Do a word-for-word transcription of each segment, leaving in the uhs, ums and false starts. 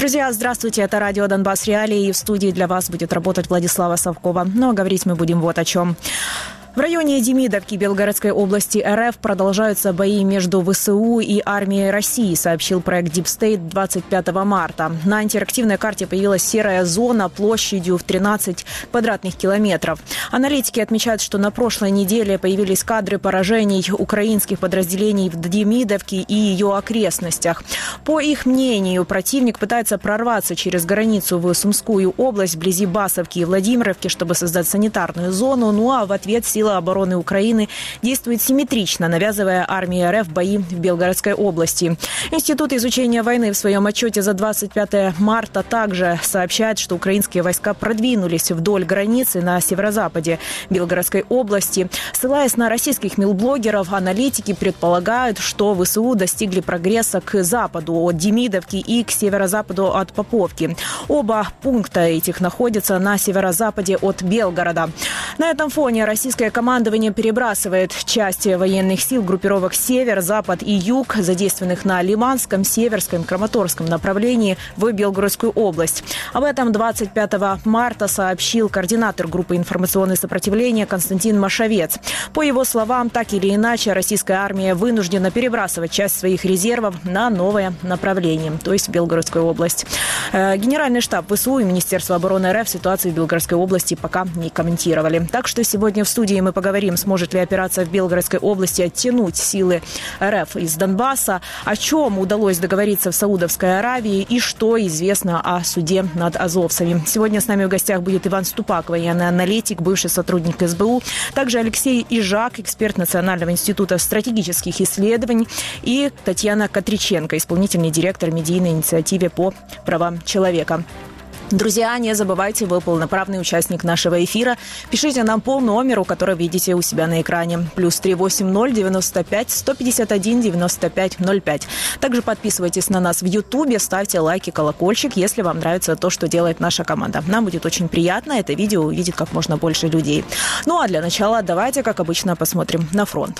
Друзья, здравствуйте, это радио «Донбасс Реалии», и в студии для вас будет работать Владислава Совкова. Но говорить мы будем вот о чем. В районе Демидовки Белгородской области РФ продолжаются бои между ВСУ и армией России, сообщил проект Deep State двадцать пятого марта. На интерактивной карте появилась серая зона площадью в тринадцать квадратных километров. Аналитики отмечают, что на прошлой неделе появились кадры поражений украинских подразделений в Демидовке и ее окрестностях. По их мнению, противник пытается прорваться через границу в Сумскую область вблизи Басовки и Владимировки, чтобы создать санитарную зону, ну а в ответ силы обороны Украины действует симметрично, навязывая армии РФ бои в Белгородской области. Институт изучения войны в своем отчете за двадцать пятое марта также сообщает, что украинские войска продвинулись вдоль границы на северо-западе Белгородской области. Ссылаясь на российских милблогеров, аналитики предполагают, что ВСУ достигли прогресса к западу от Демидовки и к северо-западу от Поповки. Оба пункта этих находятся на северо-западе от Белгорода. На этом фоне российская командование перебрасывает части военных сил группировок «Север», «Запад» и «Юг», задействованных на Лиманском, Северском, Краматорском направлении в Белгородскую область. Об этом двадцать пятого марта сообщил координатор группы информационного сопротивления Константин Машовец. По его словам, так или иначе, российская армия вынуждена перебрасывать часть своих резервов на новое направление, то есть в Белгородскую область. Генеральный штаб ВСУ и Министерство обороны РФ ситуацию в Белгородской области пока не комментировали. Так что сегодня в студии мы поговорим, сможет ли операция в Белгородской области оттянуть силы РФ из Донбасса, о чем удалось договориться в Саудовской Аравии и что известно о суде над азовцами. Сегодня с нами в гостях будет Иван Ступак, военный аналитик, бывший сотрудник СБУ, также Алексей Ижак, эксперт Национального института стратегических исследований, и Татьяна Катриченко, исполнительный директор медийной инициативы по правам человека. Друзья, не забывайте, вы полноправный участник нашего эфира. Пишите нам по номеру, который видите у себя на экране. Плюс три восемь ноль девяносто пять сто пятьдесят один девяносто пять ноль пять. Также подписывайтесь на нас в Ютубе, ставьте лайки, колокольчик, если вам нравится то, что делает наша команда. Нам будет очень приятно это видео увидеть как можно больше людей. Ну а для начала давайте, как обычно, посмотрим на фронт.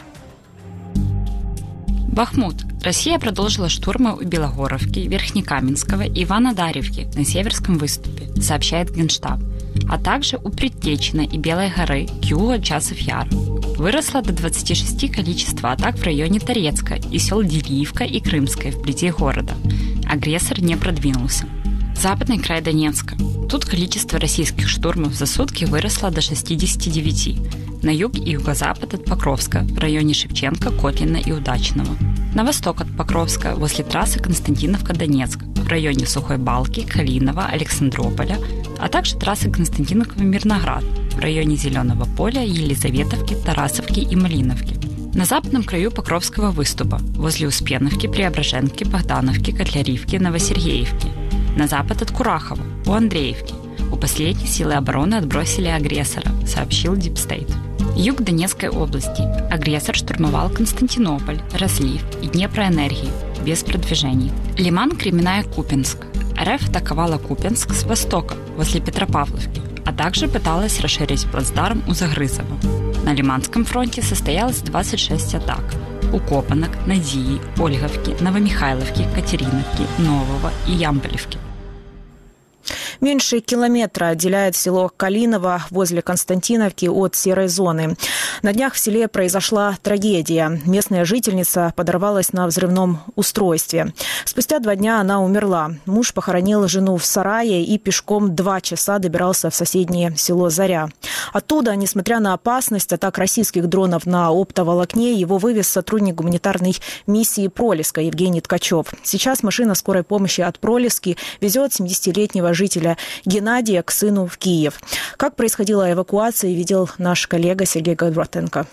Бахмут. Россия продолжила штурмы у Белогоровки, Верхнекаменского и Иванодарьевки на Северском выступе, сообщает Генштаб, а также у Предтечина и Белой горы к югу от Часов Яр. Выросло до двадцати шести количество атак в районе Торецка и сел Делиевка и Крымская вблизи города. Агрессор не продвинулся. Западный край Донецка. Тут количество российских штурмов за сутки выросло до шестидесяти девяти. На юг и юго-запад от Покровска, в районе Шевченко, Котлина и Удачного. На восток от Покровска, возле трассы Константиновка-Донецк, в районе Сухой Балки, Калинова, Александрополя, а также трассы Константиновка-Мирноград, в районе Зеленого поля, Елизаветовки, Тарасовки и Малиновки. На западном краю Покровского выступа, возле Успеновки, Преображенки, Богдановки, Котлярівки, Новосергеевки. На запад от Курахова, у Андреевки. У последней силы обороны отбросили агрессора, сообщил Deep State. Юг Донецкой области. Агрессор штурмовал Константинополь, Разлив и Днепроэнергию, без продвижений. Лиман, Кременная, Купенск. РФ атаковала Купенск с востока, возле Петропавловки, а также пыталась расширить плацдарм у Загрызова. На Лиманском фронте состоялось двадцать шесть атак. У Копанок, Надии, Ольговки, Новомихайловки, Катериновки, Нового и Ямболевки. Меньше километра отделяет село Калиново возле Константиновки от серой зоны. На днях в селе произошла трагедия. Местная жительница подорвалась на взрывном устройстве. Спустя два дня она умерла. Муж похоронил жену в сарае и пешком два часа добирался в соседнее село Заря. Оттуда, несмотря на опасность атак российских дронов на оптоволокне, его вывез сотрудник гуманитарной миссии Пролеска Евгений Ткачев. Сейчас машина скорой помощи от Пролески везет семидесятилетнего жителя Геннадия к сыну в Киев. Как происходила эвакуация, видел наш коллега Сергей Гавротенко.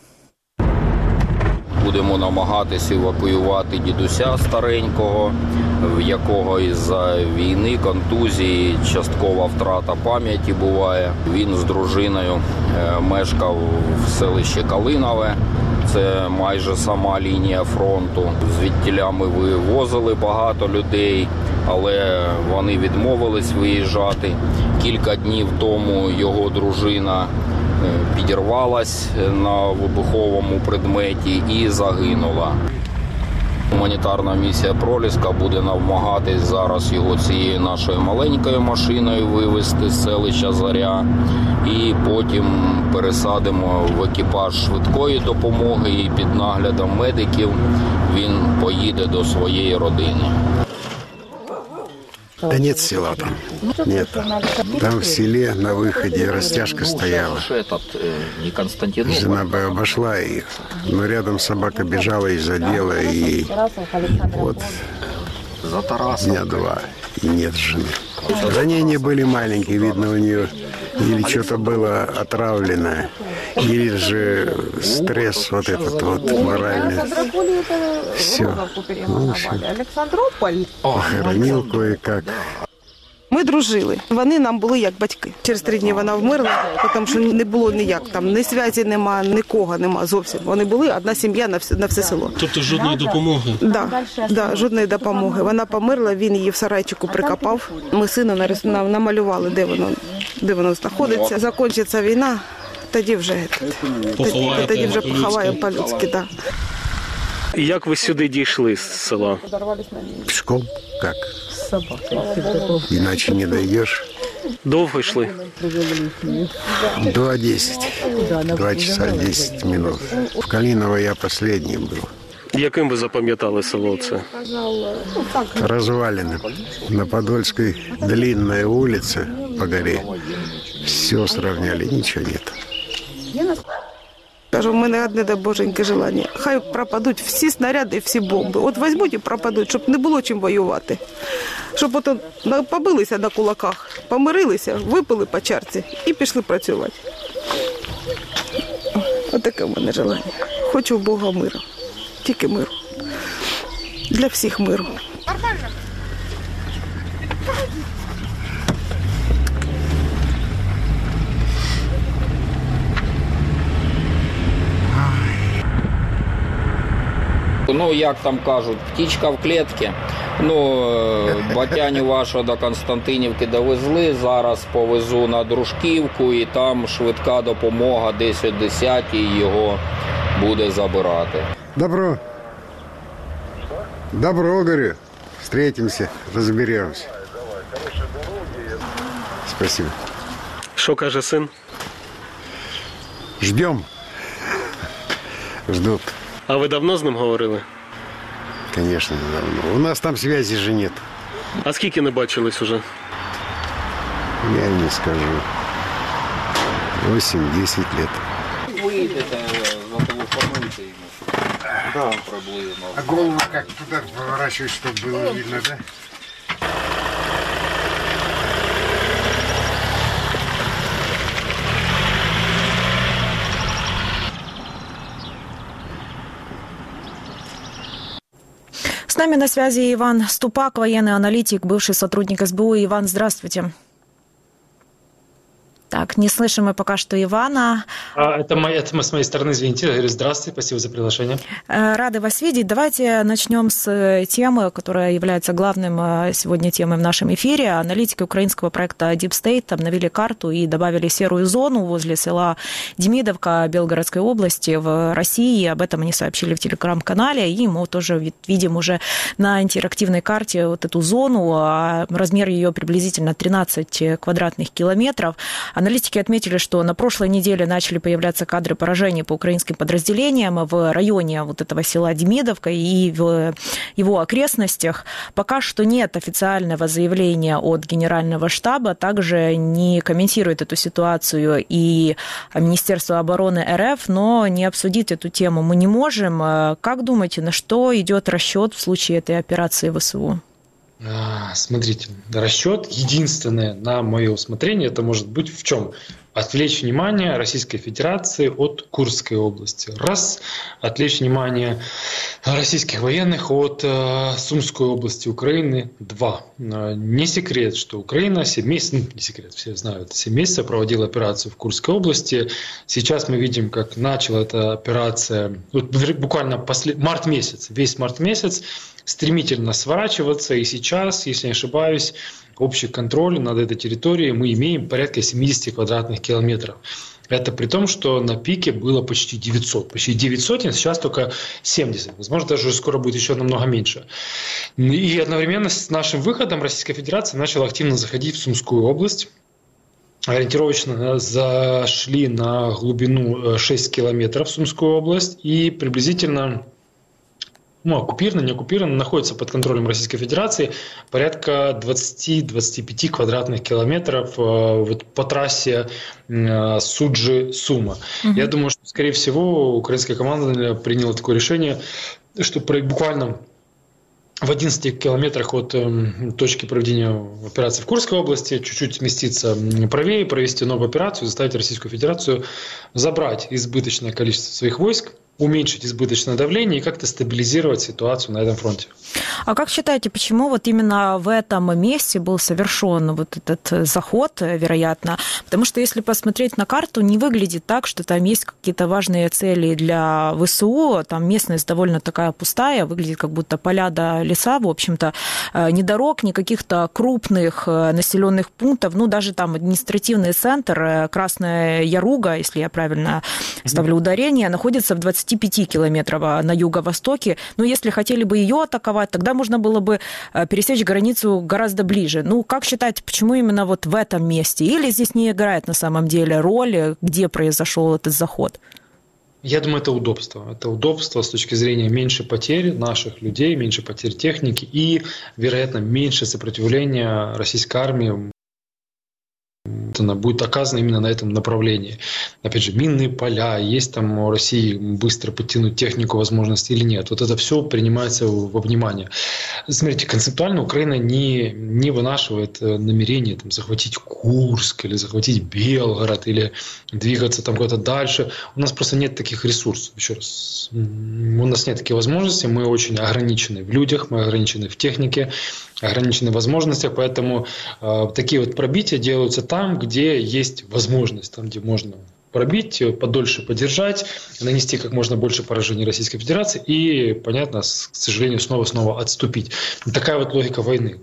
Будемо намагатися евакуювати дідуся старенького, в якого із-за війни, контузії, часткова втрата пам'яті буває. Він з дружиною мешкав в селищі Калинове. Це майже сама лінія фронту. Звідтіля ми вивозили багато людей, але вони відмовились виїжджати. Кілька днів тому його дружина підірвалась на вибуховому предметі і загинула. Гуманітарна місія «Проліска» буде намагатись зараз його цією нашою маленькою машиною вивезти з селища Зоря. І потім пересадимо в екіпаж швидкої допомоги і під наглядом медиків він поїде до своєї родини. Да нет села там. Нет. Там в селе на выходе растяжка стояла. Жена бы обошла их, но рядом собака бежала и задела, и вот дня два, и нет жены. Ранения были маленькие, видно, у нее или что-то было отравленное, или же стресс вот этот вот моральный. Все. Ну, все. Похоронил кое-как. Ми дружили. Вони нам були як батьки. Через три дні вона вмерла, тому що не було ніяк там, ні зв'язі нема, нікого нема зовсім. Вони були одна сім'я на все, на все село. Тобто жодної допомоги? Так, да, да, жодної допомоги. Вона померла, він її в сарайчику прикопав. Ми сину нарис... намалювали, де воно, де воно знаходиться. Закінчиться війна, тоді вже, тоді, тоді вже поховаємо по-людськи. Да. І як ви сюди дійшли з села? Пешком? Как? Иначе не дойдешь. Довго йшли? Два десять. Два часа десять минут. В Калиново я последний был. Яким ви запам'ятали село це? Развалины. На Подольской длинная улица по горе. Все сравняли, ничего нет. Кажу, в мене одне да боженьке желання. Хай пропадуть всі снаряди, всі бомби. От візьмуть і пропадуть, щоб не було чим воювати. Щоб от побилися на кулаках, помирилися, випили по чарці і пішли працювати. От таке в мене желання. Хочу в Бога миру. Тільки миру. Для всіх миру. Ну, як там кажуть, птічка в клітці. Ну, батяню вашого до Константинівки довезли, зараз повезу на Дружківку, і там швидка допомога десь о десятій його буде забирати. Добро. Добро, говорю. Встретимся, разберемся. Спасибо. Що каже син? Ждем. Ждут. А ви давно з ним говорили? Конечно, давно. У нас там связи же нет. А скільки не бачились уже? Я не скажу. восемь-десять лет. Вийдете, зателефонуйте йому. Да. Приблизно. А голову как туда поворачивать, чтобы было видно, да? С нами на связи Иван Ступак, военный аналитик, бывший сотрудник эс бэ у. Иван, здравствуйте. Так, не слышим мы пока что Ивана. А, это, моя, это с моей стороны, извините. Я говорю, здравствуйте, спасибо за приглашение. Рады вас видеть. Давайте начнем с темы, которая является главным сегодня темой в нашем эфире. Аналитики украинского проекта Deep State обновили карту и добавили серую зону возле села Демидовка Белгородской области в России. Об этом они сообщили в телеграм-канале. И мы тоже видим уже на интерактивной карте вот эту зону. Размер ее приблизительно тринадцать квадратных километров. Аналитики отметили, что на прошлой неделе начали появляться кадры поражений по украинским подразделениям в районе вот этого села Демидовка и в его окрестностях. Пока что нет официального заявления от Генерального штаба, также не комментирует эту ситуацию и Министерство обороны эр эф, но не обсудить эту тему мы не можем. Как думаете, на что идет расчет в случае этой операции вэ эс у? Смотрите, расчет единственное на мое усмотрение, это может быть в чем? Отвлечь внимание Российской Федерации от Курской области. Раз. Отвлечь внимание российских военных от э, Сумской области Украины. Два. Не секрет, что Украина семь месяцев, ну, не секрет, все знают, семь месяцев проводила операцию в Курской области. Сейчас мы видим, как начала эта операция, вот буквально послед... март месяц, весь март месяц, стремительно сворачиваться. И сейчас, если не ошибаюсь, общий контроль над этой территорией мы имеем порядка семьдесят квадратных километров. Это при том, что на пике было почти девятьсот. Почти девять сотен, сейчас только семьдесят. Возможно, даже скоро будет еще намного меньше. И одновременно с нашим выходом Российская Федерация начала активно заходить в Сумскую область. Ориентировочно зашли на глубину шесть километров в Сумскую область и приблизительно, ну, оккупировано, не оккупировано, находится под контролем Российской Федерации порядка двадцать-двадцать пять квадратных километров вот по трассе Суджи-Сума. Угу. Я думаю, что, скорее всего, украинская команда приняла такое решение, что буквально в одиннадцати километрах от э, точки проведения операции в Курской области чуть-чуть сместиться правее, провести новую операцию, заставить Российскую Федерацию забрать избыточное количество своих войск, уменьшить избыточное давление и как-то стабилизировать ситуацию на этом фронте. А как считаете, почему вот именно в этом месте был совершен вот этот заход, вероятно? Потому что если посмотреть на карту, не выглядит так, что там есть какие-то важные цели для ВСУ. Там местность довольно такая пустая, выглядит как будто поля да леса, в общем-то. Ни дорог, ни каких-то крупных населенных пунктов. Ну, даже там административный центр, Красная Яруга, если я правильно ставлю ударение, находится в двадцати пяти километров на юго-востоке. Но если хотели бы ее атаковать, тогда можно было бы пересечь границу гораздо ближе. Ну, как считаете, почему именно вот в этом месте? Или здесь не играет на самом деле роли, где произошел этот заход? Я думаю, это удобство. Это удобство с точки зрения меньше потерь наших людей, меньше потерь техники и, вероятно, меньше сопротивления российской армии она будет оказана именно на этом направлении. Опять же, минные поля, есть там у России быстро подтянуть технику, возможности или нет. Вот это все принимается во внимание. Смотрите, концептуально Украина не, не вынашивает намерение там, захватить Курск или захватить Белгород или двигаться там куда-то дальше. У нас просто нет таких ресурсов. Еще раз, у нас нет таких возможностей, мы очень ограничены в людях, мы ограничены в технике, ограничены в возможностях, поэтому э, такие вот пробития делаются там, где есть возможность, там, где можно пробить, подольше подержать, нанести как можно больше поражений Российской Федерации и, понятно, к сожалению, снова-снова отступить. Такая вот логика войны.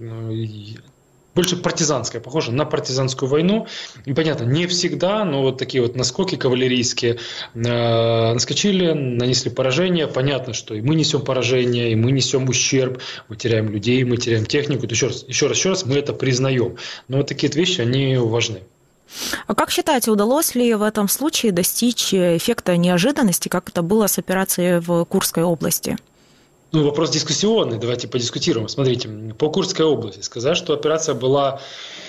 Больше партизанская, похоже на партизанскую войну. И, понятно, не всегда, но вот такие вот наскоки кавалерийские э, наскочили, нанесли поражение. Понятно, что и мы несем поражение, и мы несем ущерб, мы теряем людей, мы теряем технику. Еще раз, еще раз, еще раз, мы это признаем. Но вот такие вот вещи, они важны. А как считаете, удалось ли в этом случае достичь эффекта неожиданности, как это было с операцией в Курской области? Ну, вопрос дискуссионный, давайте подискутируем. Смотрите, по Курской области сказать, что операция была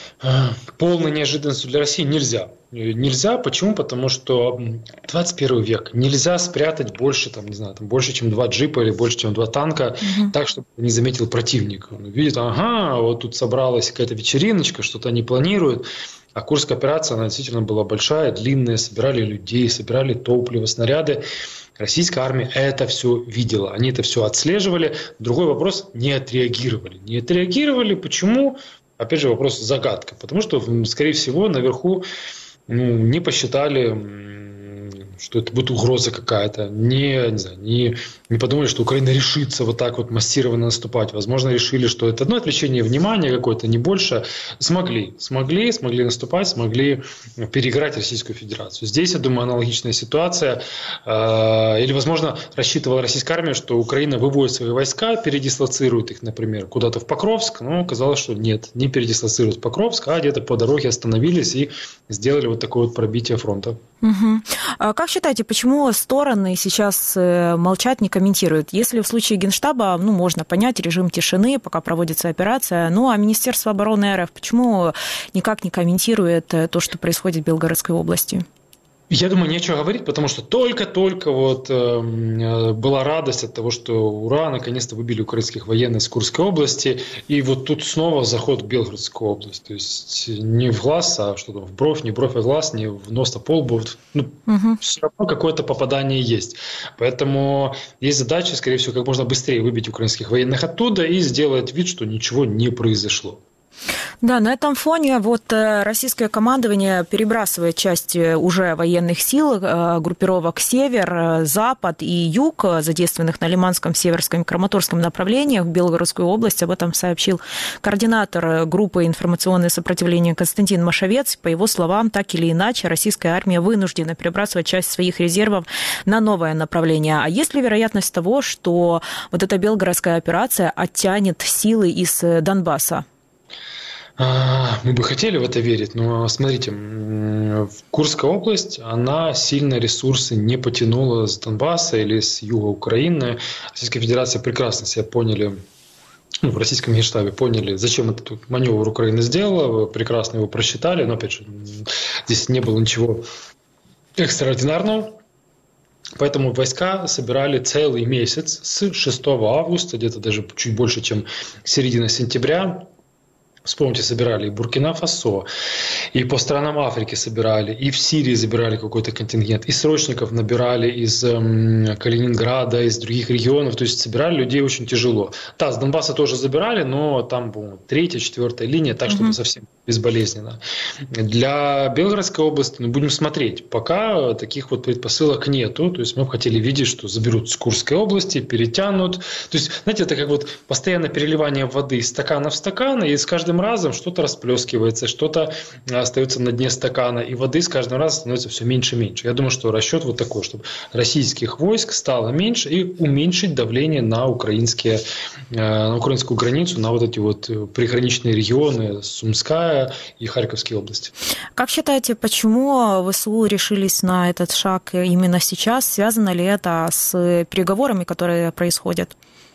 полной неожиданностью для России, нельзя. Нельзя, почему? Потому что двадцать первый век, нельзя спрятать больше, там, не знаю, там, больше, чем два джипа или больше, чем два танка, угу. так, чтобы не заметил противник. Он видит, ага, вот тут собралась какая-то вечериночка, что-то они планируют. А Курская операция, она действительно была большая, длинная, собирали людей, собирали топливо, снаряды. Российская армия это все видела, они это все отслеживали. Другой вопрос, не отреагировали. Не отреагировали, почему? Опять же, вопрос загадка. Потому что, скорее всего, наверху ну, не посчитали, что это будет угроза какая-то. Не, не знаю, не, не подумали, что Украина решится вот так вот массированно наступать. Возможно, решили, что это одно отвлечение внимания какое-то, не больше. Смогли, смогли, смогли наступать, смогли переиграть Российскую Федерацию. Здесь, я думаю, аналогичная ситуация. Или, возможно, рассчитывала российская армия, что Украина выводит свои войска, передислоцирует их, например, куда-то в Покровск. Но оказалось, что нет, не передислоцируют в Покровск, а где-то по дороге остановились и сделали вот такое вот пробитие фронта. Угу. А как считаете, почему стороны сейчас молчат, не комментируют? Если в случае Генштаба, ну, можно понять, режим тишины, пока проводится операция, ну, а Министерство обороны РФ почему никак не комментирует то, что происходит в Белгородской области? Я думаю, нечего говорить, потому что только-только вот э, была радость от того, что ура, наконец-то выбили украинских военных с Курской области, и вот тут снова заход в Белгородскую область. То есть не в глаз, а что там, в бровь, не в бровь, а в глаз, не в нос, а по лбу. Ну, угу. Все равно какое-то попадание есть. Поэтому есть задача, скорее всего, как можно быстрее выбить украинских военных оттуда и сделать вид, что ничего не произошло. Да, на этом фоне вот российское командование перебрасывает часть уже военных сил, группировок «Север», «Запад» и «Юг», задействованных на Лиманском, Северском и Краматорском направлениях в Белгородскую область. Об этом сообщил координатор группы «Информационное сопротивление» Константин Машовец. По его словам, так или иначе, российская армия вынуждена перебрасывать часть своих резервов на новое направление. А есть ли вероятность того, что вот эта белгородская операция оттянет силы из Донбасса? Мы бы хотели в это верить, но смотрите, Курская область, она сильно ресурсы не потянула с Донбасса или с юга Украины. Российская Федерация прекрасно себя поняли, ну, в российском генштабе поняли, зачем этот маневр Украины сделала, прекрасно его просчитали, но опять же, здесь не было ничего экстраординарного. Поэтому войска собирали целый месяц с шестого августа, где-то даже чуть больше, чем середина сентября. Вспомните, собирали и Буркина-Фасо, и по странам Африки собирали, и в Сирии забирали какой-то контингент, и срочников набирали из эм, Калининграда, из других регионов, то есть собирали людей очень тяжело. Да, с Донбасса тоже забирали, но там была третья, четвертая линия, так, чтобы mm-hmm. совсем безболезненно. Для Белгородской области, ну, будем смотреть, пока таких вот предпосылок нету, то есть мы бы хотели видеть, что заберут с Курской области, перетянут, то есть, знаете, это как вот постоянное переливание воды из стакана в стакан, и с каждым разом что-то расплескивается, что-то остается на дне стакана, и воды с каждым разом становится все меньше и меньше. Я думаю, что расчет вот такой, чтобы российских войск стало меньше и уменьшить давление на, украинские, на украинскую границу, на вот эти вот приграничные регионы Сумская и Харьковские области. Как считаете, почему ВСУ решились на этот шаг именно сейчас? Связано ли это с переговорами, которые происходят?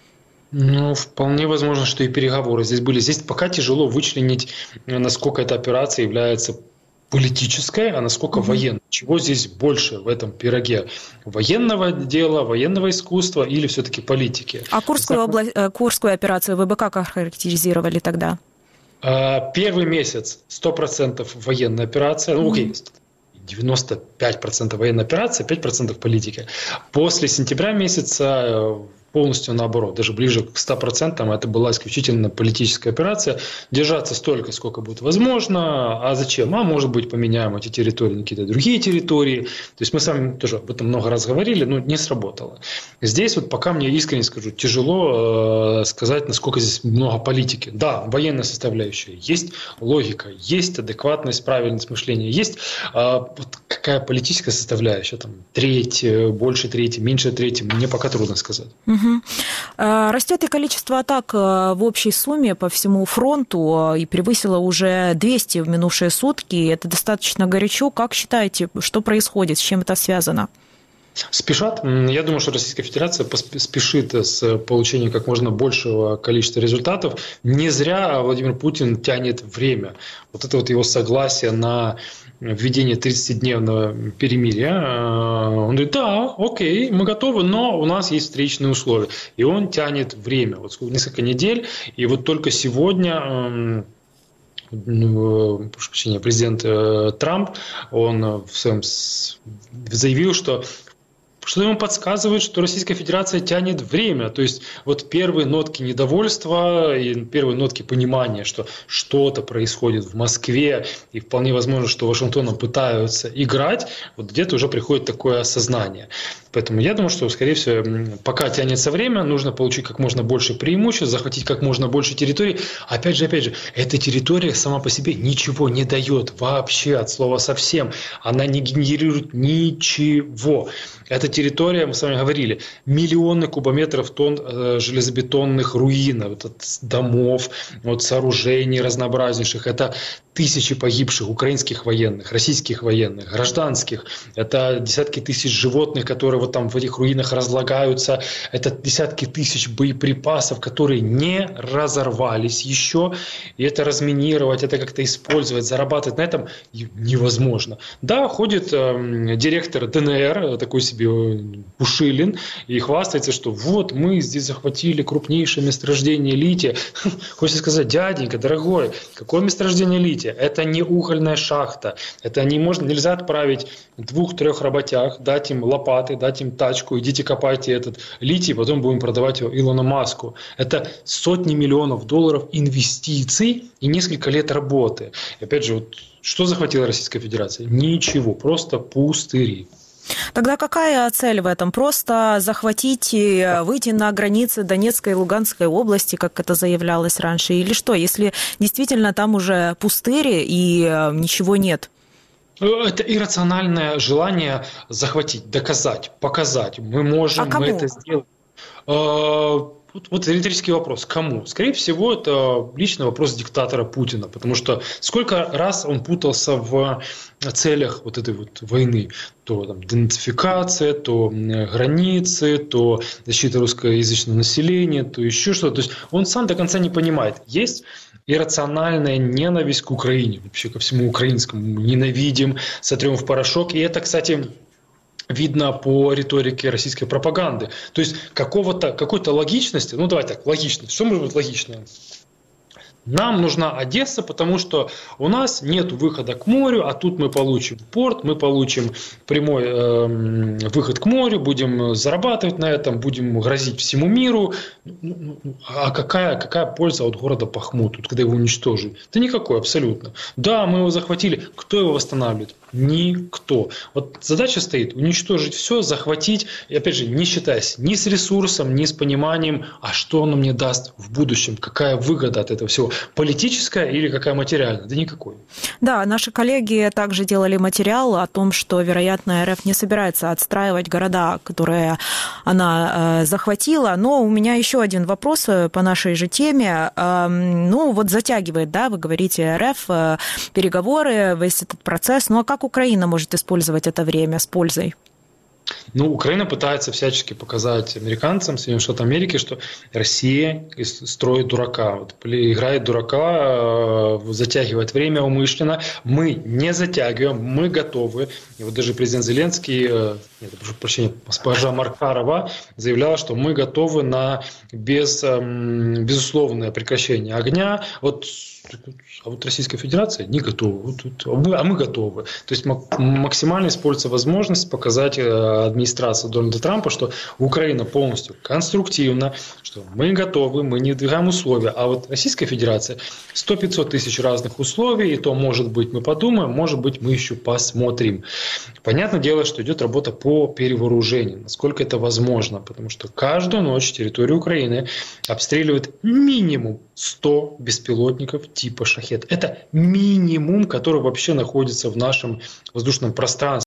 Ну, вполне возможно, что и переговоры здесь были. Здесь пока тяжело вычленить, насколько эта операция является политической, а насколько mm-hmm. военной. Чего здесь больше в этом пироге? Военного дела, военного искусства или все-таки политики? А Курскую, Знак... область, Курскую операцию вы бы как охарактеризировали тогда? Первый месяц сто процентов военная операция. Ну, окей, девяносто пять процентов военная операция, пять процентов политики. После сентября месяца полностью наоборот, даже ближе к ста процентам это была исключительно политическая операция. Держаться столько, сколько будет возможно. А зачем? А может быть, поменяем эти территории на какие-то другие территории. То есть мы с вами тоже об этом много раз говорили, но не сработало. Здесь вот пока мне искренне скажу, тяжело э, сказать, насколько здесь много политики. Да, военная составляющая есть, логика есть, адекватность, правильность мышления есть. А вот какая политическая составляющая? Там треть, больше трети, меньше трети, мне пока трудно сказать. Растет и количество атак в общей сумме по всему фронту и превысило уже двести в минувшие сутки. Это достаточно горячо. Как считаете, что происходит, с чем это связано? Спешат. Я думаю, что Российская Федерация спешит с получением как можно большего количества результатов. Не зря Владимир Путин тянет время. Вот это вот его согласие на введение тридцатидневного перемирия. Он говорит, да, окей, мы готовы, но у нас есть встречные условия. И он тянет время. Вот несколько недель. И вот только сегодня прошу прощения, президент Трамп, он в своем заявил, что что ему подсказывает, что Российская Федерация тянет время. То есть вот первые нотки недовольства и первые нотки понимания, что что-то происходит в Москве, и вполне возможно, что Вашингтоном пытаются играть, вот где-то уже приходит такое осознание. Поэтому я думаю, что, скорее всего, пока тянется время, нужно получить как можно больше преимуществ, захватить как можно больше территорий. Опять же, опять же, эта территория сама по себе ничего не дает вообще, от слова совсем. Она не генерирует ничего. Эта территория, мы с вами говорили, миллионы кубометров тонн э, железобетонных руин, вот, от домов, вот, сооружений разнообразнейших. Это тысячи погибших украинских военных, российских военных, гражданских. Это десятки тысяч животных, которые вот там в этих руинах разлагаются. Это десятки тысяч боеприпасов, которые не разорвались еще. И это разминировать, это как-то использовать, зарабатывать на этом невозможно. Да, ходит э, директор ДНР, такой себе Пушилин и хвастается, что вот мы здесь захватили крупнейшее месторождение лития. Хочется сказать, дяденька, дорогой, какое месторождение лития? Это не угольная шахта. Это не можно, нельзя отправить двух-трех работяг, дать им лопаты, дать им тачку, идите копайте этот литий, потом будем продавать его Илону Маску. Это сотни миллионов долларов инвестиций и несколько лет работы. И опять же, вот, что захватила Российская Федерация? Ничего, просто пустыри. Тогда какая цель в этом? Просто захватить и выйти на границы Донецкой и Луганской области, как это заявлялось раньше? Или что, если действительно там уже пустыри и ничего нет? Это иррациональное желание захватить, доказать, показать. Мы можем, а мы это сделаем. Вот, вот риторический вопрос. Кому? Скорее всего, это личный вопрос диктатора Путина. Потому что сколько раз он путался в целях вот этой вот войны. То там, денацификация, то границы, то защита русскоязычного населения, то еще что-то. То есть он сам до конца не понимает. Есть иррациональная ненависть к Украине. Вообще ко всему украинскому. Ненавидим, сотрем в порошок. И это, кстати... видно по риторике российской пропаганды. То есть какого-то, какой-то логичности, ну давай так, логичность. Что может быть логичное? Нам нужна Одесса, потому что у нас нет выхода к морю, а тут мы получим порт, мы получим прямой э, выход к морю, будем зарабатывать на этом, будем грозить всему миру. Ну, ну, а какая, какая польза от города Бахмут, когда его уничтожили? Да никакой абсолютно. Да, мы его захватили. Кто его восстанавливает? Никто. Вот задача стоит уничтожить все, захватить, и опять же, не считаясь ни с ресурсом, ни с пониманием, а что оно мне даст в будущем, какая выгода от этого всего, политическая или какая материальная? Да никакой. Да, наши коллеги также делали материал о том, что, вероятно, РФ не собирается отстраивать города, которые она э, захватила. Но у меня еще один вопрос по нашей же теме. Э, ну, вот затягивает, да, вы говорите, РФ, э, переговоры, весь этот процесс. Ну, а как Украина может использовать это время с пользой? Ну, Украина пытается всячески показать американцам, Соединенным Штатам Америки, что Россия строит дурака, вот, играет дурака, затягивает время умышленно. Мы не затягиваем, мы готовы. И вот даже президент Зеленский, нет, прошу прощения, госпожа Маркарова заявляла, что мы готовы на без, безусловное прекращение огня. Вот, а вот Российская Федерация не готова, вот, а, мы, а мы готовы. То есть максимально используется возможность показать администрации Дональда Трампа, что Украина полностью конструктивна, что мы готовы, мы не двигаем условия. А вот Российская Федерация сто-пятьсот тысяч разных условий, и то, может быть, мы подумаем, может быть, мы еще посмотрим. Понятное дело, что идет работа по перевооружению, насколько это возможно, потому что каждую ночь территорию Украины обстреливают минимум сто беспилотников типа «Шахед». Это минимум, который вообще находится в нашем воздушном пространстве.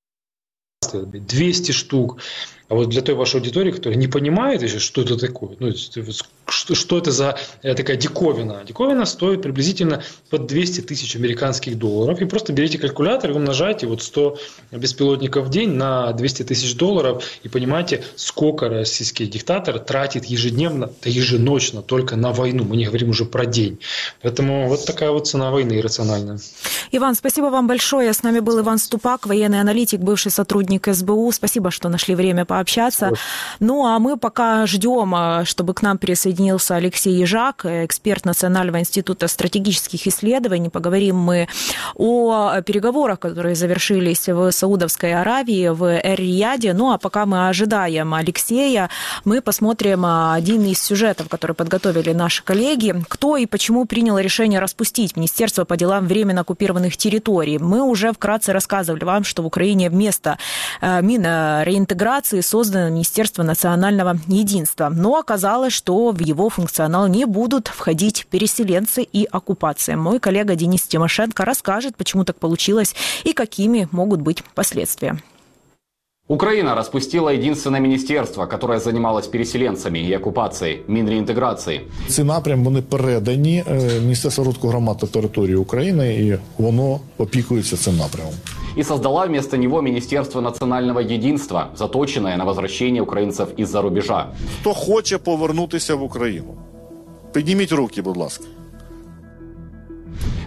двести штук. А вот для той вашей аудитории, которая не понимает еще, что это такое, ну, что, что это за такая диковина. Диковина стоит приблизительно под двести тысяч американских долларов. И просто берите калькулятор и умножайте вот сто беспилотников в день на двести тысяч долларов. И понимаете, сколько российский диктатор тратит ежедневно, да еженочно только на войну. Мы не говорим уже про день. Поэтому вот такая вот цена войны иррациональная. Иван, спасибо вам большое. С нами был Иван Ступак, военный аналитик, бывший сотрудник эс бэ у. Спасибо, что нашли время пообщаться. Ну, а мы пока ждем, чтобы к нам присоединился Алексей Ежак, эксперт Национального института стратегических исследований. Поговорим мы о переговорах, которые завершились в Саудовской Аравии, в Эр-Рияде. Ну, а пока мы ожидаем Алексея, мы посмотрим один из сюжетов, который подготовили наши коллеги. Кто и почему принял решение распустить Министерство по делам временно оккупированных территорий? Мы уже вкратце рассказывали вам, что в Украине вместо Минреинтеграции создано Министерство национального единства. Но оказалось, что в его функционал не будут входить переселенцы и оккупация. Мой коллега Денис Тимошенко расскажет, почему так получилось и какими могут быть последствия. Украина распустила единственное министерство, которое занималось переселенцами и оккупацией, Минреинтеграцией. Ці напрям вони передані Міністерству розвитку громад та території України, і воно опікується цим напрямом. И создала вместо него Министерство национального единства, заточенное на возвращение украинцев из-за рубежа. Хто хоче повернутися в Україну? Підніміть руки, будь ласка.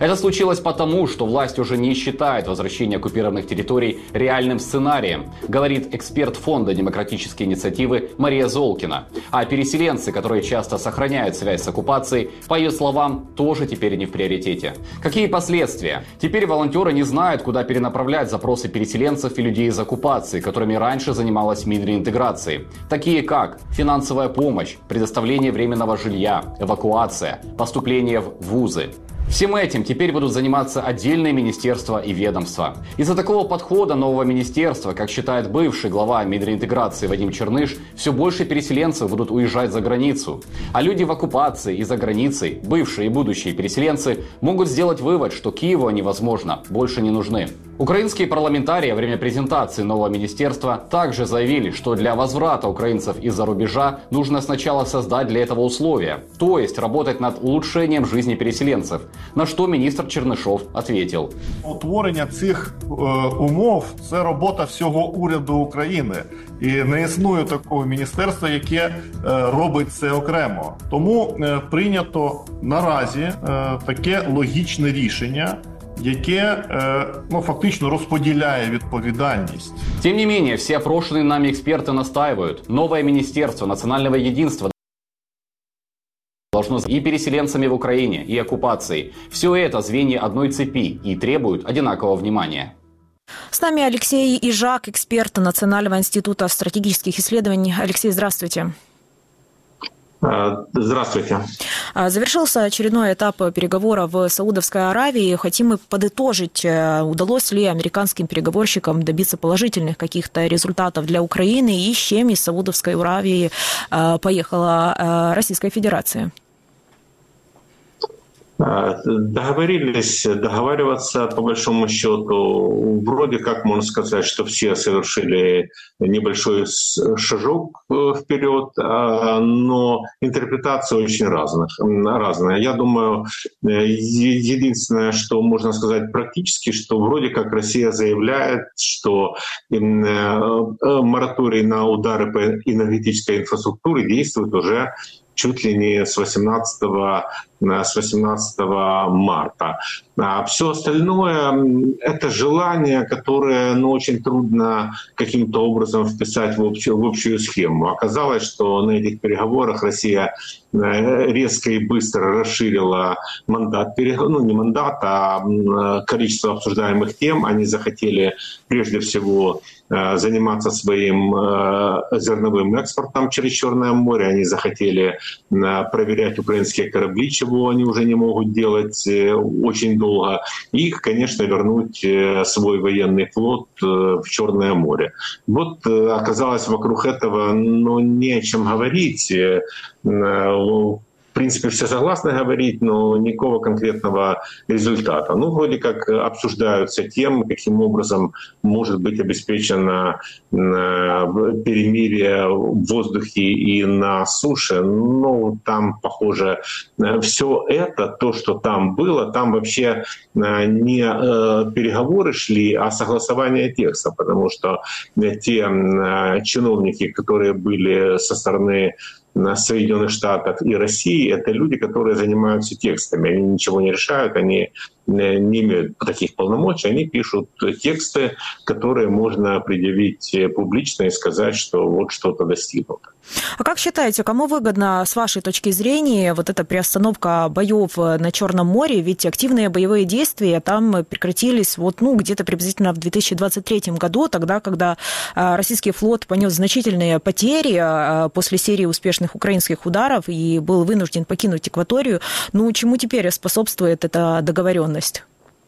Это случилось потому, что власть уже не считает возвращение оккупированных территорий реальным сценарием, говорит эксперт фонда демократической инициативы Мария Золкина. А переселенцы, которые часто сохраняют связь с оккупацией, по ее словам, тоже теперь не в приоритете. Какие последствия? Теперь волонтеры не знают, куда перенаправлять запросы переселенцев и людей из оккупации, которыми раньше занималась Минреинтеграции. Такие как финансовая помощь, предоставление временного жилья, эвакуация, поступление в вузы. Всем этим теперь будут заниматься отдельные министерства и ведомства. Из-за такого подхода нового министерства, как считает бывший глава Минреинтеграции Вадим Черныш, все больше переселенцев будут уезжать за границу. А люди в оккупации и за границей, бывшие и будущие переселенцы, могут сделать вывод, что Киеву они, возможно, больше не нужны. Украинские парламентарии во время презентации нового министерства также заявили, что для возврата украинцев из-за рубежа нужно сначала создать для этого условия, то есть работать над улучшением жизни переселенцев. На що міністр Чернишов відповів. Утворення цих е, умов – це робота всього уряду України. І не існує такого міністерства, яке е, робить це окремо. Тому е, прийнято наразі е, таке логічне рішення, яке е, ну, фактично розподіляє відповідальність. Тем не менее, все опрошенные нами эксперты настаивают. Новое министерство национального единства должно и переселенцами в Украине, и оккупацией. Все это звенья одной цепи и требуют одинакового внимания. С нами Алексей Ижак, эксперт Национального института стратегических исследований. Алексей, здравствуйте. Здравствуйте. Завершился очередной этап переговоров в Саудовской Аравии. Хотим мы подытожить, удалось ли американским переговорщикам добиться положительных каких-то результатов для Украины и с чем из Саудовской Аравии поехала Российская Федерация? Договорились, договариваться по большому счету, вроде как можно сказать, что все совершили небольшой шажок вперед, но интерпретация очень разных, разная. Я думаю, единственное, что можно сказать практически, что вроде как Россия заявляет, что мораторий на удары по энергетической инфраструктуре действует уже чуть ли не с восемнадцатого марта. А все остальное — это желание, которое ну, очень трудно каким-то образом вписать в общую, в общую схему. Оказалось, что на этих переговорах Россия резко и быстро расширила мандат, ну не мандат, а количество обсуждаемых тем. Они захотели прежде всего заниматься своим зерновым экспортом через Черное море. Они захотели проверять украинские корабли, чего они уже не могут делать очень долго. И, конечно, вернуть свой военный флот в Черное море. Вот оказалось вокруг этого ну, не о чем говорить. В принципе, все согласны говорить, но никакого конкретного результата. Ну, вроде как обсуждаются темы, каким образом может быть обеспечено перемирие в воздухе и на суше. Ну, там, похоже, все это, то, что там было, там вообще не переговоры шли, а согласование текста, потому что те чиновники, которые были со стороны Соединенных Штатов и России, это люди, которые занимаются текстами. Они ничего не решают, они не имеют таких полномочий, они пишут тексты, которые можно предъявить публично и сказать, что вот что-то достигнуто. А как считаете, кому выгодно, с вашей точки зрения, вот эта приостановка боев на Черном море? Ведь активные боевые действия там прекратились вот, ну, где-то приблизительно в две тысячи двадцать третьем году, тогда, когда российский флот понес значительные потери после серии успешных украинских ударов и был вынужден покинуть акваторию. Ну, чему теперь способствует эта договоренность?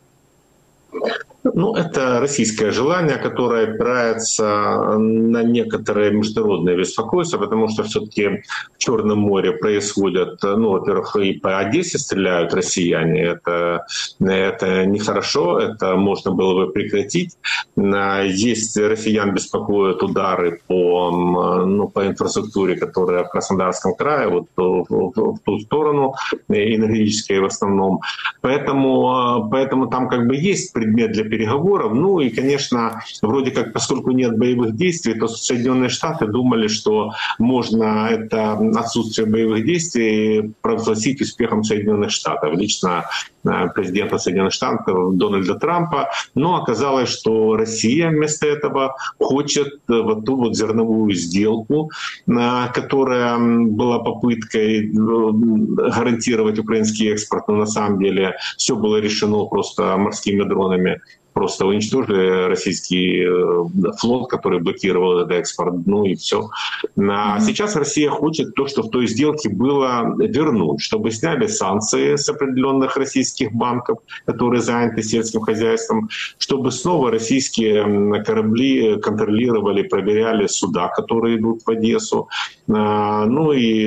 Ну, это российское желание, которое опирается на некоторые международные беспокойства, потому что все-таки в Черном море происходят, ну, во-первых, и по Одессе стреляют россияне, это, это нехорошо, это можно было бы прекратить. Есть россиян беспокоят удары по, ну, по инфраструктуре, которая в Краснодарском крае, вот в, в, в ту сторону, энергетической в основном. Поэтому, поэтому там как бы есть предмет для переговоров. Ну и, конечно, вроде как, поскольку нет боевых действий, то Соединенные Штаты думали, что можно это отсутствие боевых действий провозгласить успехом Соединенных Штатов. Лично президента Соединенных Штатов Дональда Трампа, но оказалось, что Россия вместо этого хочет вот ту вот зерновую сделку, которая была попыткой гарантировать украинский экспорт, но на самом деле все было решено просто морскими дронами. Просто уничтожили российский флот, который блокировал этот экспорт, ну и все. А mm-hmm. сейчас Россия хочет то, что в той сделке было, вернуть, чтобы сняли санкции с определенных российских банков, которые заняты сельским хозяйством, чтобы снова российские корабли контролировали, проверяли суда, которые идут в Одессу. Ну и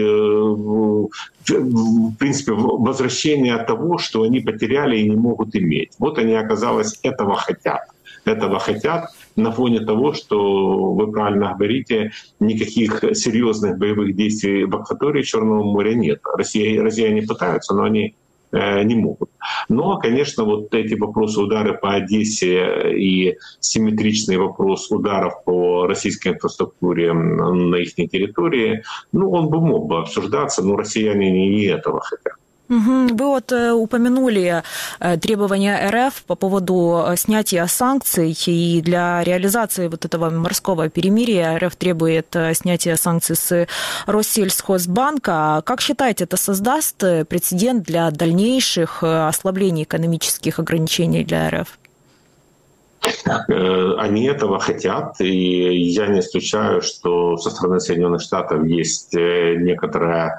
в принципе, возвращение того, что они потеряли и не могут иметь. Вот они, оказалось, этого хотят. Этого хотят на фоне того, что, вы правильно говорите, никаких серьезных боевых действий в акватории Черного моря нет. Россия, россияне пытаются, но они не могут. Но, конечно, вот эти вопросы удары по Одессе и симметричный вопрос ударов по российской инфраструктуре на их территории, ну, он бы мог бы обсуждаться, но россияне не этого хотят. Угу. Вы вот упомянули требования РФ по поводу снятия санкций, и для реализации вот этого морского перемирия РФ требует снятия санкций с Россельхозбанка. Как считаете, это создаст прецедент для дальнейших ослаблений экономических ограничений для РФ? Они этого хотят, и я не исключаю, что со стороны Соединенных Штатов есть некоторое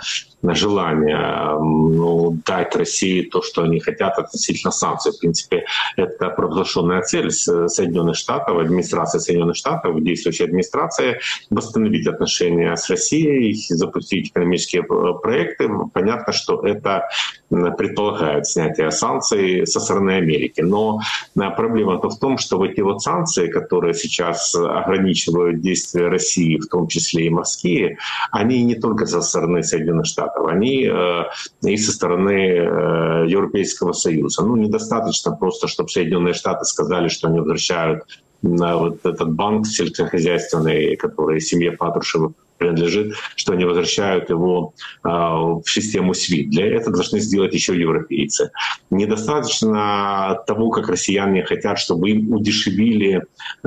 желание ну, дать России то, что они хотят относительно санкций. В принципе, это провозглашенная цель Соединенных Штатов, администрации Соединенных Штатов, действующей администрации, восстановить отношения с Россией, запустить экономические проекты. Понятно, что это предполагает снятие санкций со стороны Америки. Но проблема-то в том, что вот эти вот санкции, которые сейчас ограничивают действия России, в том числе и морские, они не только со стороны Соединенных Штатов, они э, и со стороны э, Европейского Союза. Ну, недостаточно просто, чтобы Соединенные Штаты сказали, что они возвращают на вот этот банк сельскохозяйственный, который семье Патрушевых принадлежит, что они возвращают его э, в систему свифт. Для этого должны сделать еще европейцы. Недостаточно того, как россияне хотят, чтобы им удешевили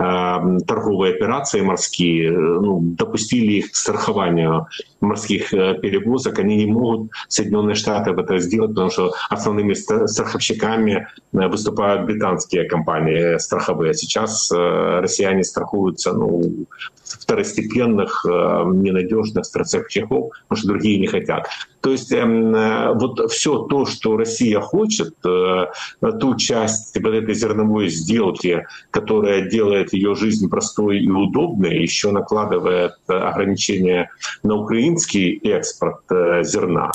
э, торговые операции морские, ну, допустили их к страхованию морских э, перевозок. Они не могут, Соединенные Штаты, это сделать, потому что основными страховщиками э, выступают британские компании страховые. Сейчас э, россияне страхуются ну, второстепенных э, ненадежных страховщиков, потому что другие не хотят. То есть э, вот все то, что Россия хочет, э, ту часть вот этой зерновой сделки, которая делает ее жизнь простой и удобной, еще накладывает ограничения на украинский экспорт э, зерна,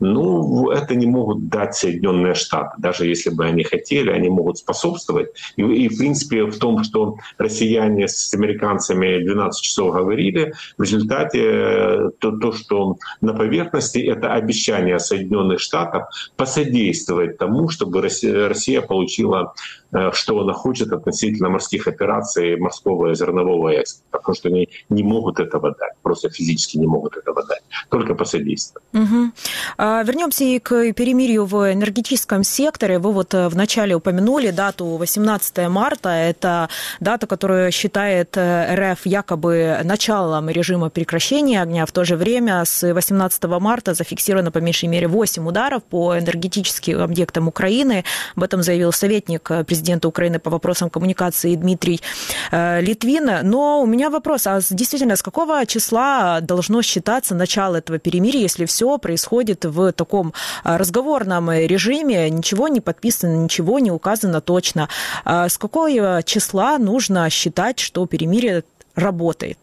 ну, это не могут дать Соединенные Штаты. Даже если бы они хотели, они могут способствовать. И, и в принципе, в том, что россияне с американцами двенадцать часов говорили, в результате то, то что на поверхности, это обещание Соединенных Штатов посодействовать тому, чтобы Россия, Россия получила, что она хочет относительно морских операций, морского зернового экспорта. Потому что они не могут этого дать, просто физически не могут этого дать, только посодействовать. Угу. Вернемся и к перемирию в энергетическом секторе. Вы вот вначале упомянули дату восемнадцатое марта. Это дата, которую считает РФ якобы началом режима прекращения огня. В то же время с восемнадцатого марта зафиксировано по меньшей мере восемь ударов по энергетическим объектам Украины. Об этом заявил советник президента Украины по вопросам коммуникации Дмитрий Литвин. Но у меня вопрос, а действительно, с какого числа должно считаться начало этого перемирия, если все происходит в в таком разговорном режиме, ничего не подписано, ничего не указано точно? С какого числа нужно считать, что перемирие работает?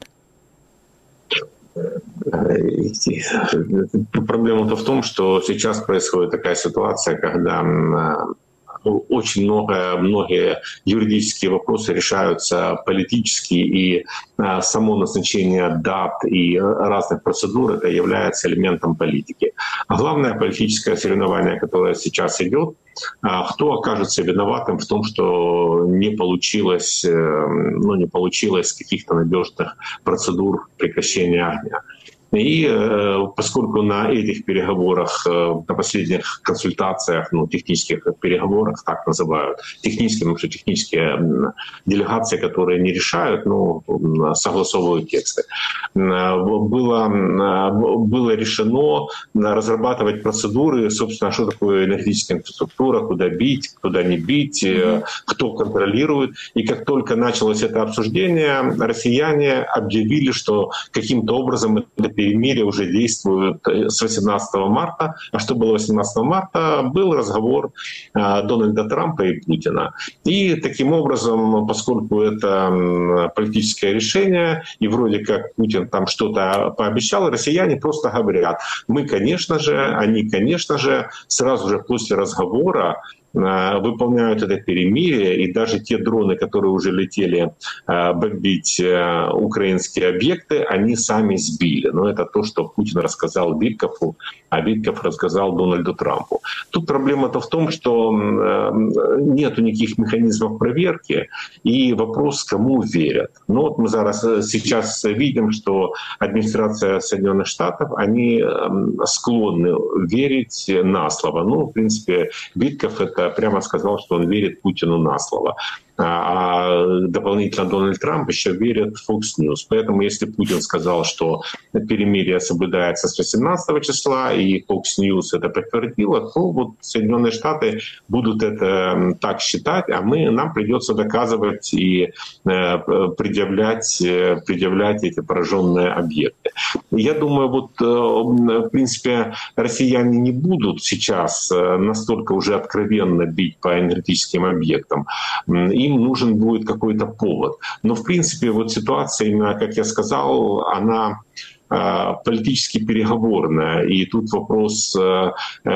Проблема-то в том, что сейчас происходит такая ситуация, когда очень много, многие юридические вопросы решаются политически, и само назначение дат и разных процедур это является элементом политики. А главное политическое соревнование, которое сейчас идет, кто окажется виноватым в том, что не получилось, ну, не получилось каких-то надежных процедур прекращения огня. И поскольку на этих переговорах, на последних консультациях, ну, технических переговорах, так называют, технические, потому что технические делегации, которые не решают, ну, согласовывают тексты, было, было решено разрабатывать процедуры, собственно, что такое энергетическая инфраструктура, куда бить, куда не бить, mm-hmm. кто контролирует. И как только началось это обсуждение, россияне объявили, что каким-то образом это перемирие уже действует с восемнадцатого марта. А что было восемнадцатого марта? Был разговор Дональда Трампа и Путина. И таким образом, поскольку это политическое решение, и вроде как Путин там что-то пообещал, россияне просто говорят, мы, конечно же, они, конечно же, сразу же после разговора выполняют это перемирие, и даже те дроны, которые уже летели бомбить украинские объекты, они сами сбили. Но это то, что Путин рассказал Виткофу, а Виткоф рассказал Дональду Трампу. Тут проблема-то в том, что нет никаких механизмов проверки, и вопрос, кому верят. Ну вот мы зараз, сейчас видим, что администрация Соединенных Штатов, они склонны верить на слово. Ну, в принципе, Виткоф это прямо сказал, что он верит Путину на слово. А дополнительно Дональд Трамп еще верит в Fox News. Поэтому если Путин сказал, что перемирие соблюдается с восемнадцатого числа, и Fox News это подтвердила, то вот Соединенные Штаты будут это так считать, а мы, нам придется доказывать и предъявлять, предъявлять эти пораженные объекты. Я думаю, вот в принципе россияне не будут сейчас настолько уже откровенно бить по энергетическим объектам. Им нужен будет какой-то повод. Но, в принципе, вот ситуация, именно, как я сказал, она э, политически переговорная. И тут вопрос э,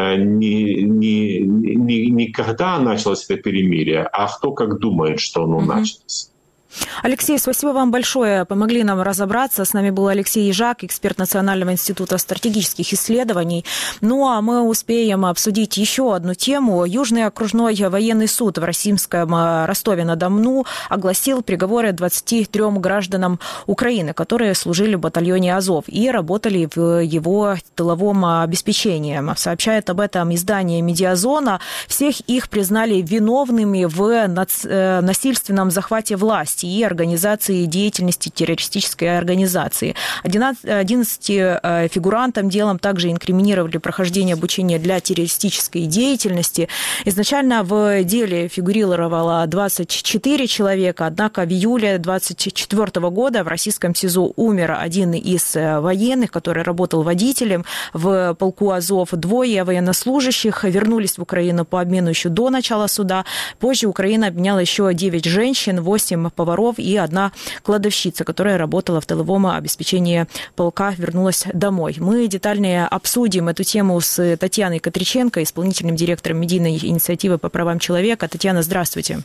не, не, не, не когда началось это перемирие, а кто как думает, что оно mm-hmm. началось. Алексей, спасибо вам большое. Помогли нам разобраться. С нами был Алексей Ежак, эксперт Национального института стратегических исследований. Ну а мы успеем обсудить еще одну тему. Южный окружной военный суд в российском Ростове-на-Дону огласил приговоры двадцати трём гражданам Украины, которые служили в батальоне Азов и работали в его тыловом обеспечении. Сообщает об этом издание «Медиазона». Всех их признали виновными в насильственном захвате власти и организации деятельности террористической организации. одиннадцати фигурантам делом также инкриминировали прохождение обучения для террористической деятельности. Изначально в деле фигурировало двадцать четыре человека, однако в июле двадцать четвёртого года в российском СИЗО умер один из военных, который работал водителем в полку Азов. Двое военнослужащих вернулись в Украину по обмену еще до начала суда. Позже Украина обменяла еще девять женщин, восемь поваров и одна кладовщица, которая работала в тыловом обеспечении полка, вернулась домой. Мы детальнее обсудим эту тему с Татьяной Котриченко, исполнительным директором медийной инициативы по правам человека. Татьяна, здравствуйте.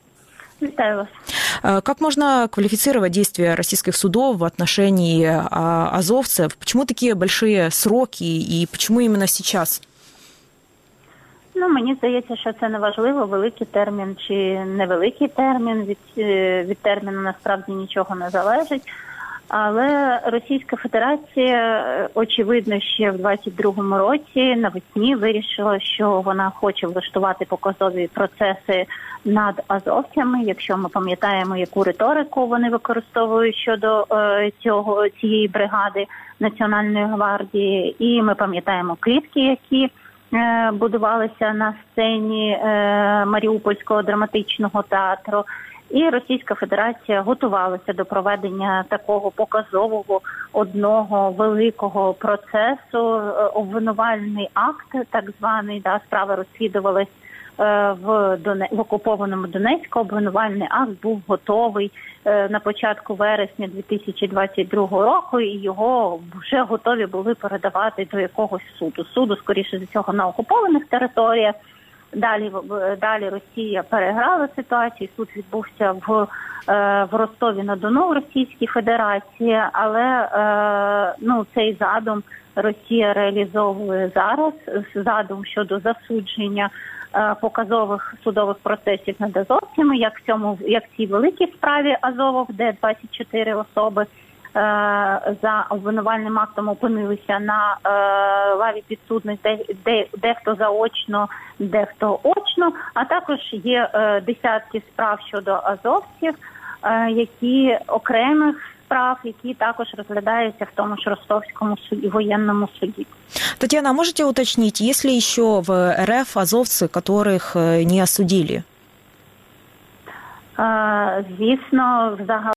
Витаю вас. Как можно квалифицировать действия российских судов в отношении азовцев? Почему такие большие сроки и почему именно сейчас? Ну, мені здається, що це не важливо, великий термін чи невеликий термін. Від, від терміну насправді нічого не залежить. Але Російська Федерація, очевидно, ще в двадцять другому році навесні вирішила, що вона хоче влаштувати показові процеси над азовцями. Якщо ми пам'ятаємо, яку риторику вони використовують щодо е, цього, цієї бригади Національної гвардії, і ми пам'ятаємо клітки, які будувалися на сцені Маріупольського драматичного театру. І Російська Федерація готувалася до проведення такого показового одного великого процесу. Обвинувальний акт, так званий, да, справа розслідувалась в, Доне... в окупованому Донецьку. Обвинувальний акт був готовий на початку вересня дві тисячі двадцять другого року, і його вже готові були передавати до якогось суду. Суду, скоріше за цього, на окупованих територіях. Далі, далі Росія переграла ситуацію, суд відбувся в, в Ростові-на-Дону в Російській Федерації, але ну, цей задум Росія реалізовує зараз, задум щодо засудження показових судових процесів над азовцями, як в цьому, як в цій великій справі Азовов, де двадцять чотири особи за обвинувальним актом опинилися на лаві підсудних, де, де, дехто заочно, дехто очно, а також є десятки справ щодо азовців, які окремих справ, які також розглядаються в тому ж Ростовському суді, воєнному суді. Татьяна, можете уточнить, есть ли еще в РФ азовцы, которых не осудили? Звісно, взагалі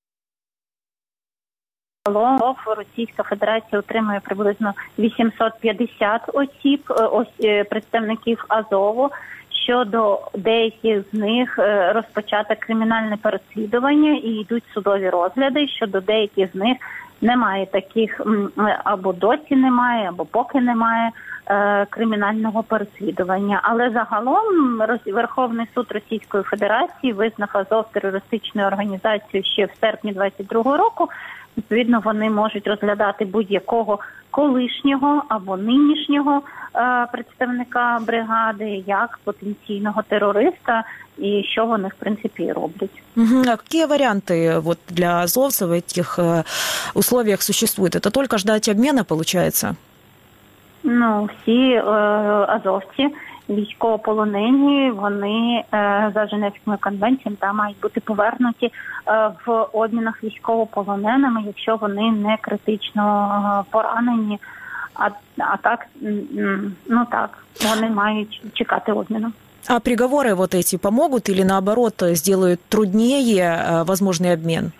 Російська Федерація отримує приблизно вісімсот п'ятдесят осіб, ось представників Азову. Щодо деяких з них розпочато кримінальне переслідування і йдуть судові розгляди. Щодо деяких з них немає таких, або досі немає, або поки немає кримінального переслідування. Але загалом Верховний суд Російської Федерації визнав Азов терористичною організацією ще в серпні двадцять другого року. Відповідно, вони можуть розглядати будь-якого колишнього або нинішнього е, представника бригади як потенційного терориста, і що вони, в принципі, і роблять. Угу. А які варіанти вот, для азовців в цих е, условиях существують? Це тільки ждать обміну, виходить? Ну, всі е, азовці, військовополонені, вони е, за Женевськими конвенціями та мають бути повернуті е, в обмінах військовополоненими, якщо вони не критично е, поранені. А, а так, ну так, вони мають чекати обміну. А приговоры вот эти помогут или наоборот сделают труднее возможный обмен?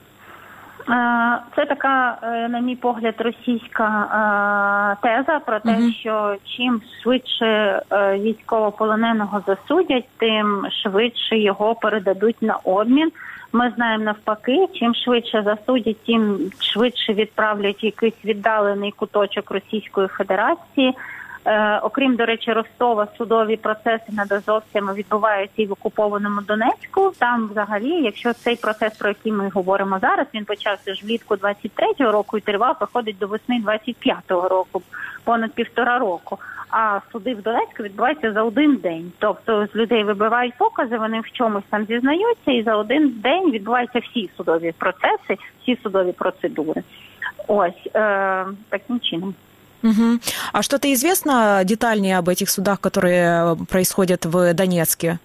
Це така, на мій погляд, російська теза про те, uh-huh. що чим швидше військовополоненого засудять, тим швидше його передадуть на обмін. Ми знаємо навпаки, чим швидше засудять, тим швидше відправлять якийсь віддалений куточок Російської Федерації. Е, окрім, до речі, Ростова, судові процеси над азовцями відбуваються і в окупованому Донецьку. Там взагалі, якщо цей процес, про який ми говоримо зараз, він почався ж влітку двадцять третього року і тривав, виходить до весни двадцять п'ятого року, понад півтора року. А суди в Донецьку відбуваються за один день. Тобто з людей вибивають покази, вони в чомусь там зізнаються, і за один день відбуваються всі судові процеси, всі судові процедури. Ось, е, таким чином. Угу. А что-то известно детальнее об этих судах, которые происходят в Донецке?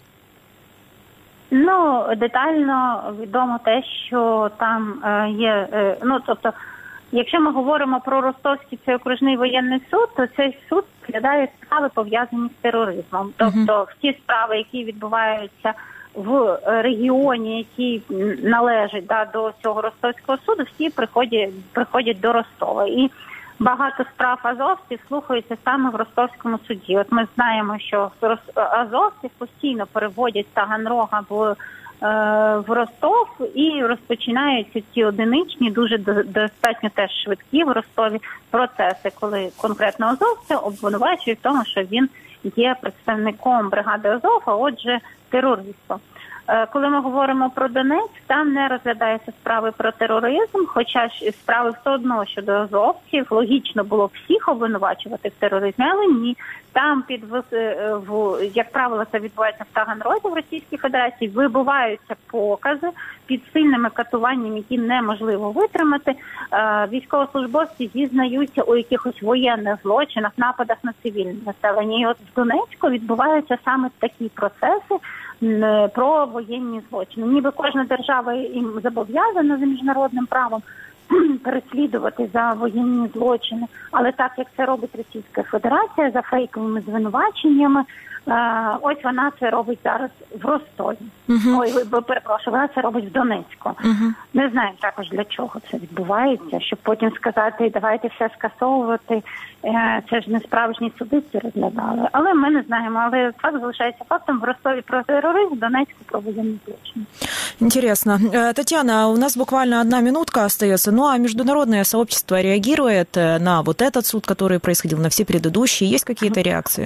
Ну, детально відомо те, що там е, є, е, ну, тобто, якщо ми говоримо про Ростовський, це окружний воєнний суд, то цей суд розглядає справи, пов'язані з тероризмом. Тобто, uh-huh. всі справи, які відбуваються в регіоні, який належить да, до цього Ростовського суду, всі приходять, приходять до Ростова. І багато справ азовців слухаються саме в Ростовському суді. От ми знаємо, що азовців постійно переводять з Таганрога в, в Ростов і розпочинаються ці одиничні, дуже достатньо теж швидкі в Ростові процеси, коли конкретно азовця обвинувачують в тому, що він є представником бригади Азов, а отже терористом. Коли ми говоримо про Донецьк, там не розглядаються справи про тероризм, хоча ж справи все одно щодо азовців, логічно було всіх обвинувачувати в тероризмі, але ні. Там, під, в, як правило, це відбувається в Таганрозі в Російській Федерації, вибиваються покази під сильними катуваннями, які неможливо витримати. Військовослужбовці зізнаються у якихось воєнних злочинах, нападах на цивільне населення. І от в Донецьку відбуваються саме такі процеси про воєнні злочини. Ніби кожна держава їм зобов'язана за міжнародним правом переслідувати за воєнні злочини. Але так, як це робить Російська Федерація за фейковими звинуваченнями, ось вона це робить зараз в Ростові. Uh-huh. Ой, перепрошую, вона це робить в Донецьку. Uh-huh. Не знаємо також, для чого це відбувається, щоб потім сказати, давайте все скасовувати, це ж не справжні суди ці розглядали. Але ми не знаємо, але факт залишається фактом: в Ростові про тероризм, в Донецьку про воєнні злочини. Интересно. Татьяна, у нас буквально одна минутка остается. Ну, а международное сообщество реагирует на вот этот суд, который происходил, на все предыдущие? Есть какие-то реакции?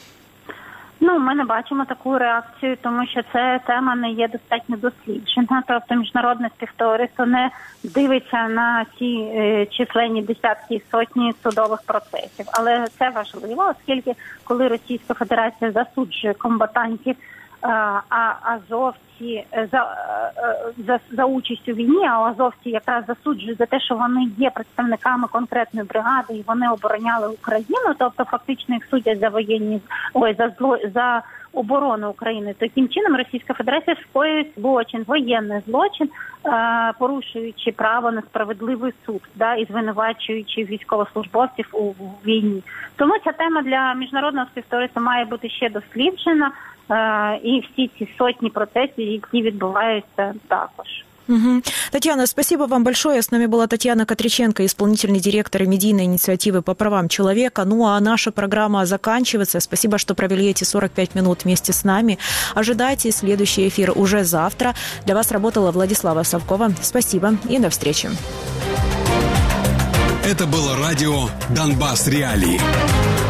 Ну, ми не бачимо таку реакцію, тому що ця тема не є достатньо досліджена. Тобто міжнародне співтовариство не дивиться на ці е, численні десятки і сотні судових процесів. Але це важливо, оскільки коли Російська Федерація засуджує комбатантів а азовці за, за, за участь у війні, а азовці якраз засуджують за те, що вони є представниками конкретної бригади і вони обороняли Україну, тобто фактично їх судять за воєнні, ой, за зло, за оборону України. Таким чином Російська Федерація скоює злочин, воєнний злочин, порушуючи право на справедливий суд, да, і звинувачуючи військовослужбовців у, у війні. Тому ця тема для міжнародного співтовариства має бути ще досліджена, і всі ці сотні процесів, які відбуваються також. Угу. Татьяна, спасибо вам большое. С нами была Татьяна Котриченко, исполнительный директор медийной инициативы по правам человека. Ну, а наша программа заканчивается. Спасибо, что провели эти сорок пять минут вместе с нами. Ожидайте следующий эфир уже завтра. Для вас работала Владислава Совкова. Спасибо и до встречи. Это было радио «Донбасс Реалии».